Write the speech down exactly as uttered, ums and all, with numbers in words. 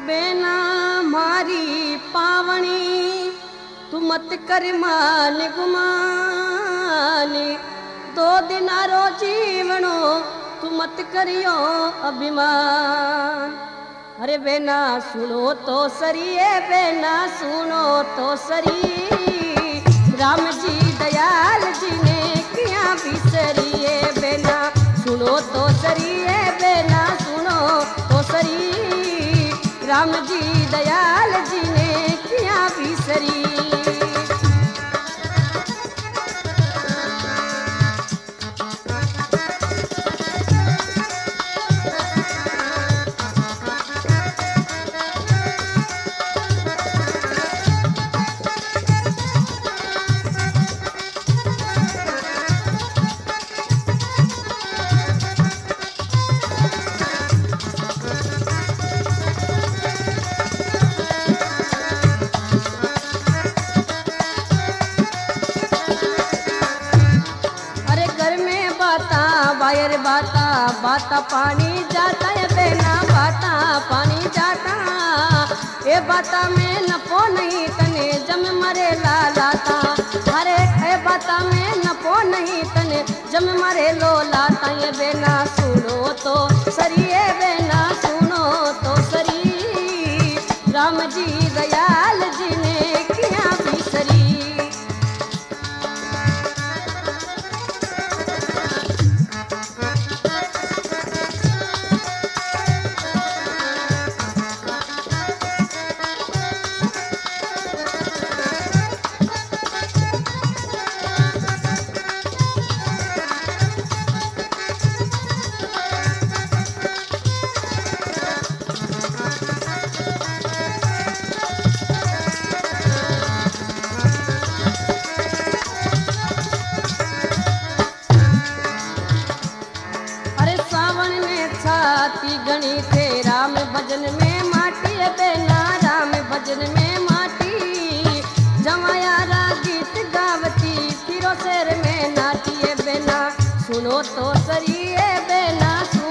बेना मारी पावनी तू मत कर मान गुमानी, दो दिनारो जीवनो तू मत करियो अभिमान। अरे बेना सुनो तो सरिये, बेना सुनो तो सरी, राम जी दयाल जी ने किया बिसरिए। बेना सुनो तो सरिये, बेना सुनो तो सरी, राम जी दयाल जी ने किया बिसरी। वायर बाता बाता पानी जाता है, बेना बाता पानी जाता। ए बाता में नपो नहीं तने जम मरे लालाता, अरे ए बाता में नपो नहीं तने जम मरे लो लाता। ये बेना सुनो तो सरी, ए बेना सुनो तो सरी, राम जी दयाल जी ने किया बिसरी। गणी थे राम भजन में माटी, बेना राम भजन में माटी। जमायारा गीत गावती फिरो शेर में नाटी। बेना सुनो तो सरी, बेना